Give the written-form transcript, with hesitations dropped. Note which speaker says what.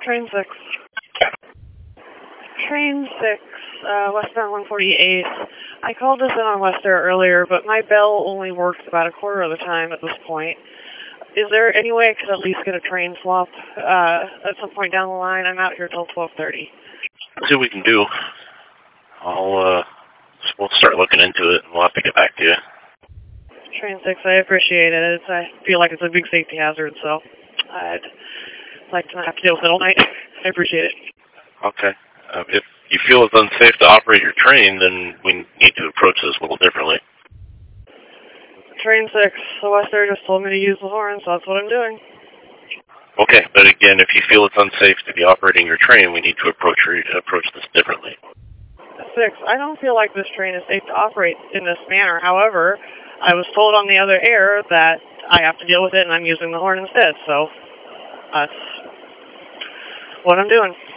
Speaker 1: Train 6. Train 6, westbound 148. I called this in on Wester earlier, but my bell only works about a quarter of the time at this point. Is there any way I could at least get a train swap at some point down the line? I'm out here till 12:30.
Speaker 2: Let's see what we can do. We'll start looking into it, and we'll have to get back to you.
Speaker 1: Train 6, I appreciate it. I feel like it's a big safety hazard, so I'd like to not have to deal with it all night. I appreciate it.
Speaker 2: Okay. If you feel it's unsafe to operate your train, then we need to approach this a little differently.
Speaker 1: Train 6, the Wester just told me to use the horn, so that's what I'm doing.
Speaker 2: Okay, but again, if you feel it's unsafe to be operating your train, we need to approach this differently.
Speaker 1: 6, I don't feel like this train is safe to operate in this manner. However, I was told on the other air that I have to deal with it, and I'm using the horn instead, so that's what I'm doing.